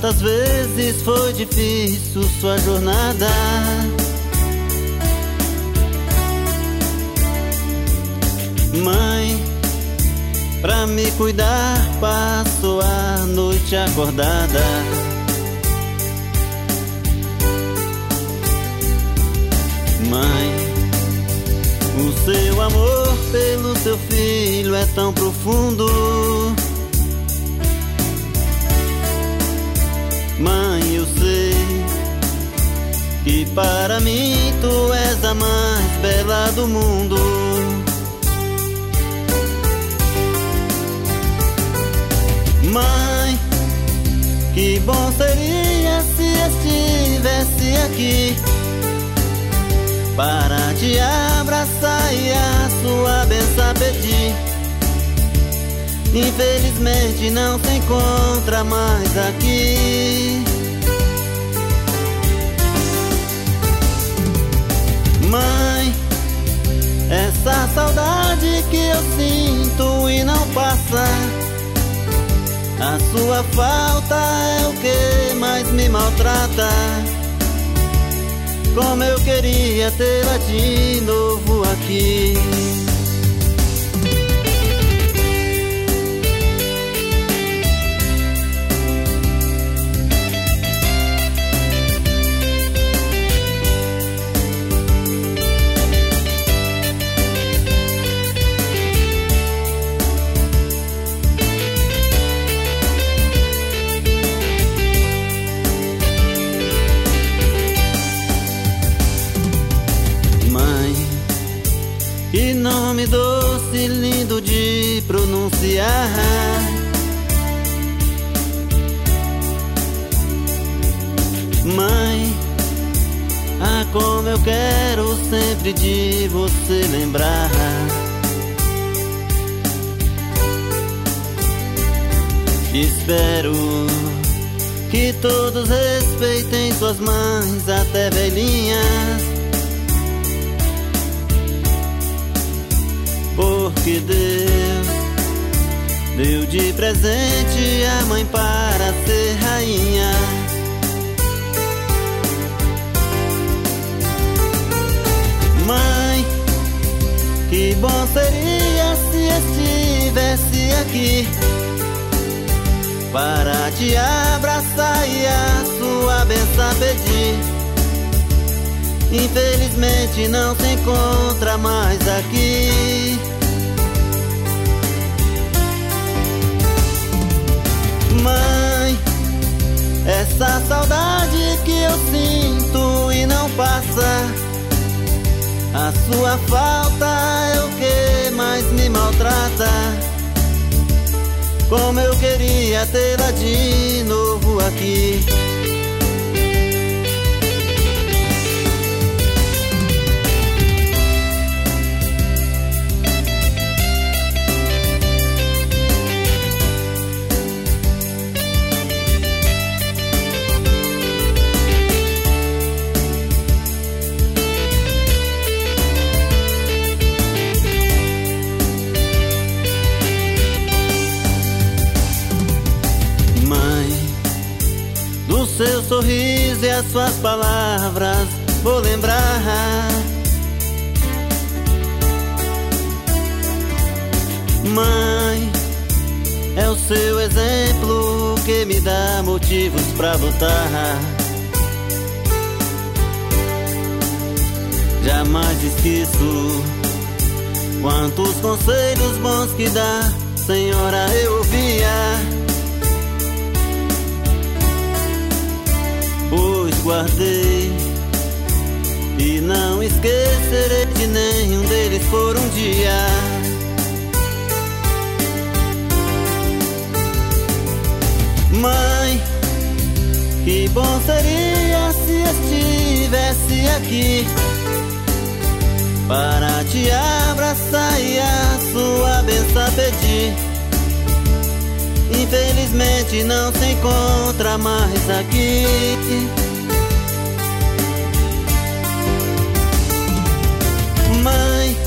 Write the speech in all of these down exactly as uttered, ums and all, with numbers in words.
Quantas vezes foi difícil sua jornada? Mãe, pra me cuidar, passo a noite acordada. Mãe, o seu amor pelo seu filho é tão profundo. Mãe, eu sei que para mim tu és a mais bela do mundo. Mãe, que bom seria se estivesse aqui para te abraçar e a sua bênção pedir. Infelizmente não se encontra mais aqui. Mãe, essa saudade que eu sinto e não passa, a sua falta é o que mais me maltrata. Como eu queria tê-la de novo aqui. Que nome doce e lindo de pronunciar. Mãe, ah, como eu quero sempre de você lembrar. Espero que todos respeitem suas mães, até velhinhas, porque Deus deu de presente a mãe para ser rainha. Mãe, que bom seria se estivesse aqui para te abraçar e a sua bênção pedir. Infelizmente não se encontra mais aqui. Mãe, essa saudade que eu sinto e não passa, a sua falta é o que mais me maltrata. Como eu queria tê-la de novo aqui. Do seu sorriso e as suas palavras vou lembrar. Mãe, é o seu exemplo que me dá motivos pra lutar. Jamais esqueço quantos conselhos bons que dá, senhora, eu ouvia. Pois guardei e não esquecerei de nenhum deles por um dia. Mãe, que bom seria se estivesse aqui para te abraçar e a sua bênção pedir. Infelizmente não se encontra mais aqui. Mãe,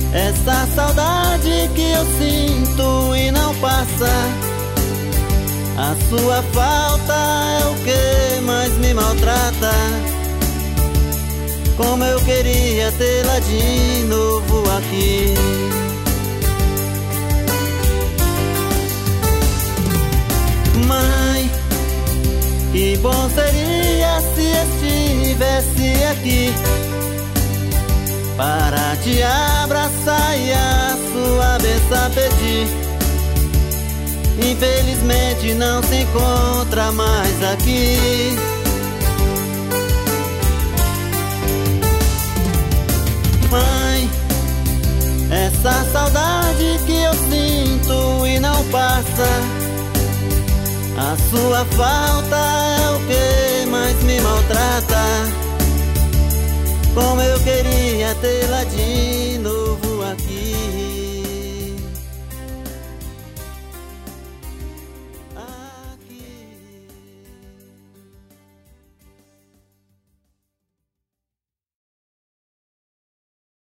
essa saudade que eu sinto e não passa, A sua falta é o que mais me maltrata. Como eu queria tê-la de novo aqui. Mãe, que bom seria se estivesse aqui para te abraçar e a sua bênção pedir. Infelizmente não se encontra mais aqui. Mãe, essa saudade que eu sinto e não passa. A sua falta é o que mais me maltrata. Como eu queria tê-la de novo.